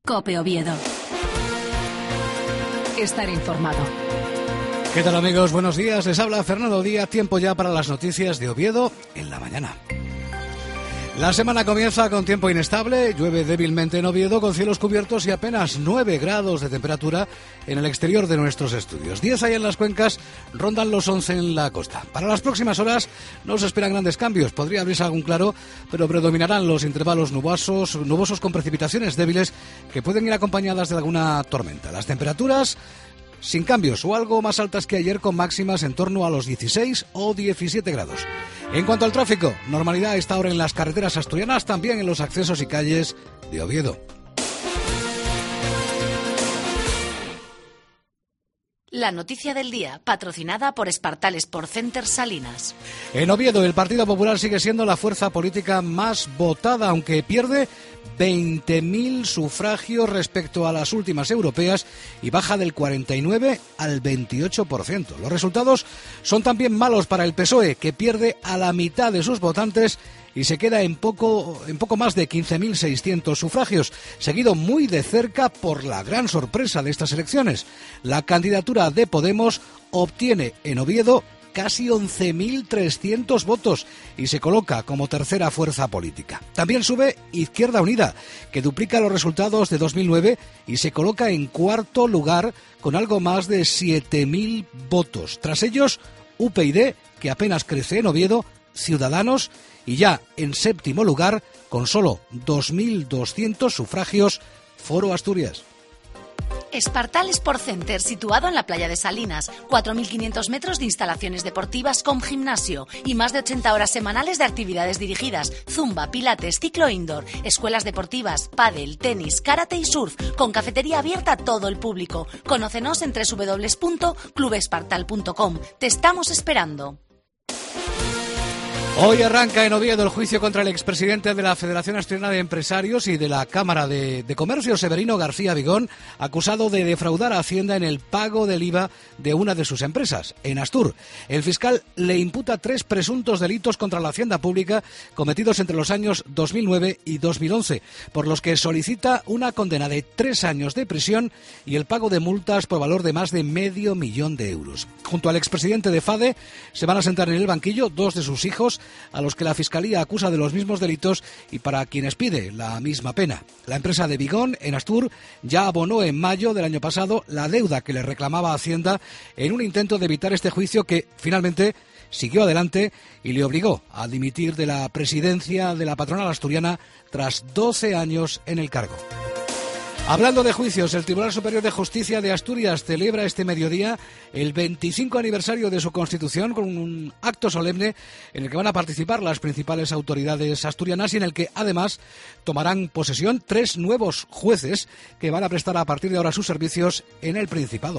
COPE Oviedo. Estar informado. ¿Qué tal, amigos? Buenos días. Les habla Fernando Díaz. Tiempo ya para las noticias de Oviedo en la mañana. La semana comienza con tiempo inestable, llueve débilmente en Oviedo con cielos cubiertos y apenas 9 grados de temperatura en el exterior de nuestros estudios. 10 hay en las cuencas, rondan los 11 en la costa. Para las próximas horas no se esperan grandes cambios, podría abrirse algún claro, pero predominarán los intervalos nubosos con precipitaciones débiles que pueden ir acompañadas de alguna tormenta. Las temperaturas sin cambios o algo más altas que ayer, con máximas en torno a los 16 o 17 grados. En cuanto al tráfico, normalidad a esta hora en las carreteras asturianas, también en los accesos y calles de Oviedo. La noticia del día, patrocinada por Espartal Sport Center Salinas. En Oviedo, el Partido Popular sigue siendo la fuerza política más votada, aunque pierde 20.000 sufragios respecto a las últimas europeas y baja del 49 al 28%. Los resultados son también malos para el PSOE, que pierde a la mitad de sus votantes y se queda en poco más de 15.600 sufragios, seguido muy de cerca por la gran sorpresa de estas elecciones. La candidatura de Podemos obtiene en Oviedo casi 11.300 votos y se coloca como tercera fuerza política. También sube Izquierda Unida, que duplica los resultados de 2009 y se coloca en cuarto lugar con algo más de 7.000 votos. Tras ellos, UPyD, que apenas crece en Oviedo, Ciudadanos y ya en séptimo lugar, con solo 2.200 sufragios, Foro Asturias. Espartal Sport Center, situado en la playa de Salinas, 4.500 metros de instalaciones deportivas con gimnasio y más de 80 horas semanales de actividades dirigidas, zumba, pilates, ciclo indoor, escuelas deportivas, pádel, tenis, karate y surf, con cafetería abierta a todo el público. Conócenos en www.clubespartal.com. Te estamos esperando. Hoy arranca en Oviedo el juicio contra el expresidente de la Federación Asturiana de Empresarios y de la Cámara de Comercio, Severino García Vigón, acusado de defraudar a Hacienda en el pago del IVA de una de sus empresas, en Astur. El fiscal le imputa 3 presuntos delitos contra la Hacienda Pública cometidos entre los años 2009 y 2011, por los que solicita una condena de 3 años de prisión y el pago de multas por valor de más de $500.000 de euros. Junto al expresidente de FADE se van a sentar en el banquillo 2 de sus hijos, a los que la Fiscalía acusa de los mismos delitos y para quienes pide la misma pena. La empresa de Vigón, en Astur, ya abonó en mayo del año pasado la deuda que le reclamaba Hacienda en un intento de evitar este juicio que finalmente siguió adelante y le obligó a dimitir de la presidencia de la patronal asturiana tras 12 años en el cargo. Hablando de juicios, el Tribunal Superior de Justicia de Asturias celebra este mediodía el 25 aniversario de su constitución con un acto solemne en el que van a participar las principales autoridades asturianas y en el que además tomarán posesión 3 nuevos jueces que van a prestar a partir de ahora sus servicios en el Principado.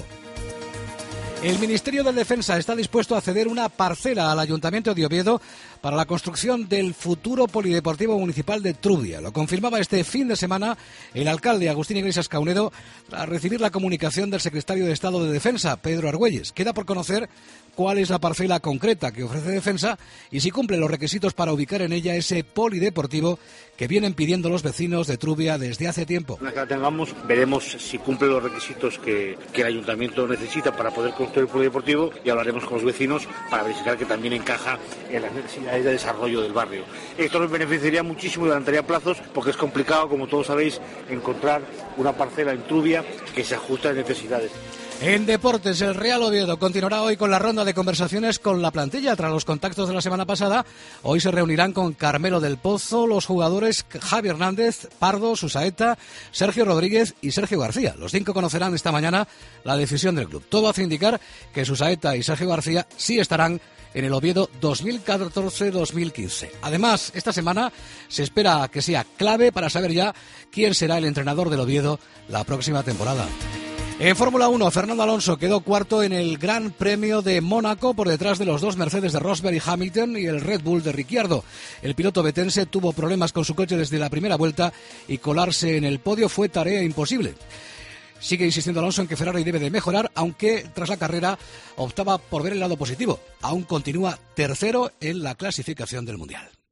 El Ministerio de Defensa está dispuesto a ceder una parcela al Ayuntamiento de Oviedo para la construcción del futuro polideportivo municipal de Trubia. Lo confirmaba este fin de semana el alcalde Agustín Iglesias Caunedo tras recibir la comunicación del secretario de Estado de Defensa, Pedro Argüelles. Queda por conocer cuál es la parcela concreta que ofrece Defensa y si cumple los requisitos para ubicar en ella ese polideportivo que vienen pidiendo los vecinos de Trubia desde hace tiempo. Una vez que la tengamos, veremos si cumple los requisitos que el ayuntamiento necesita para poder construir el polideportivo y hablaremos con los vecinos para verificar que también encaja en las necesidades de desarrollo del barrio. Esto nos beneficiaría muchísimo y adelantaría plazos porque es complicado, como todos sabéis, encontrar una parcela en Trubia que se ajuste a las necesidades. En deportes, el Real Oviedo continuará hoy con la ronda de conversaciones con la plantilla. Tras los contactos de la semana pasada, hoy se reunirán con Carmelo del Pozo los jugadores Javi Hernández, Pardo, Susaeta, Sergio Rodríguez y Sergio García. Los 5 conocerán esta mañana la decisión del club. Todo hace indicar que Susaeta y Sergio García sí estarán en el Oviedo 2014-2015. Además, esta semana se espera que sea clave para saber ya quién será el entrenador del Oviedo la próxima temporada. En Fórmula 1, Fernando Alonso quedó cuarto en el Gran Premio de Mónaco por detrás de los 2 Mercedes de Rosberg y Hamilton y el Red Bull de Ricciardo. El piloto vetense tuvo problemas con su coche desde la primera vuelta y colarse en el podio fue tarea imposible. Sigue insistiendo Alonso en que Ferrari debe de mejorar, aunque tras la carrera optaba por ver el lado positivo. Aún continúa tercero en la clasificación del Mundial.